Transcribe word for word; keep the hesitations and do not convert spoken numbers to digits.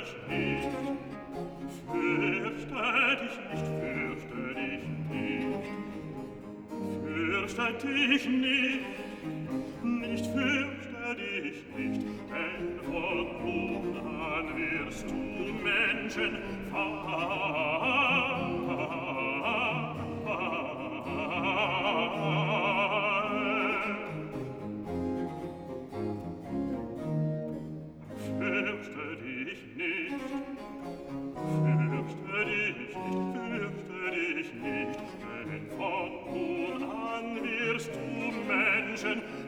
dich nicht. Fürchte dich nicht, fürchte dich nicht. Fürchte dich nicht, nicht fürchte dich nicht, denn von nun an wirst du Menschen Fürchte dich nicht, fürchte dich nicht, fürchte dich nicht, denn von nun an wirst du Menschen